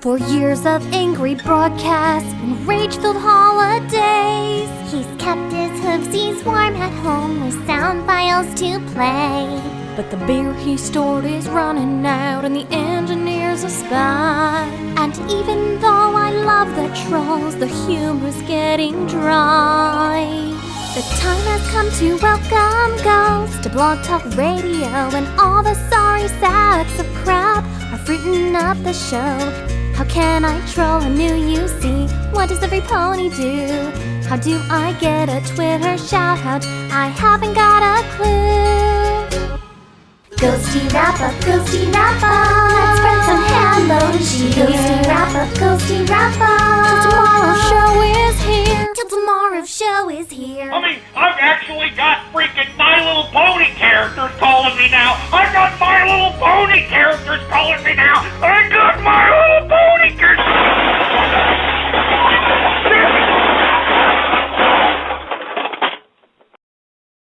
4 years of angry broadcasts and rage-filled holidays. He's kept his hoofsies warm at home with sound files to play. But the beer he stored is running out and the engineer's a spy. And even though I love the trolls, the humor's getting dry. The time has come to welcome ghosts to Blog Talk Radio, and all the sorry sacks of crap are fruiting up the show. How can I troll a new UC? What does every pony do? How do I get a Twitter shout out? I haven't got a clue. Ghosty wrap up, ghosty wrap up. Let's spread some hello cheer. Ghosty wrap up, ghosty wrap up. Till tomorrow's show is here. Till tomorrow's show is here. I mean, I've actually got freaking My Little Pony characters calling me now. I've got My Little Pony characters calling me now. I got My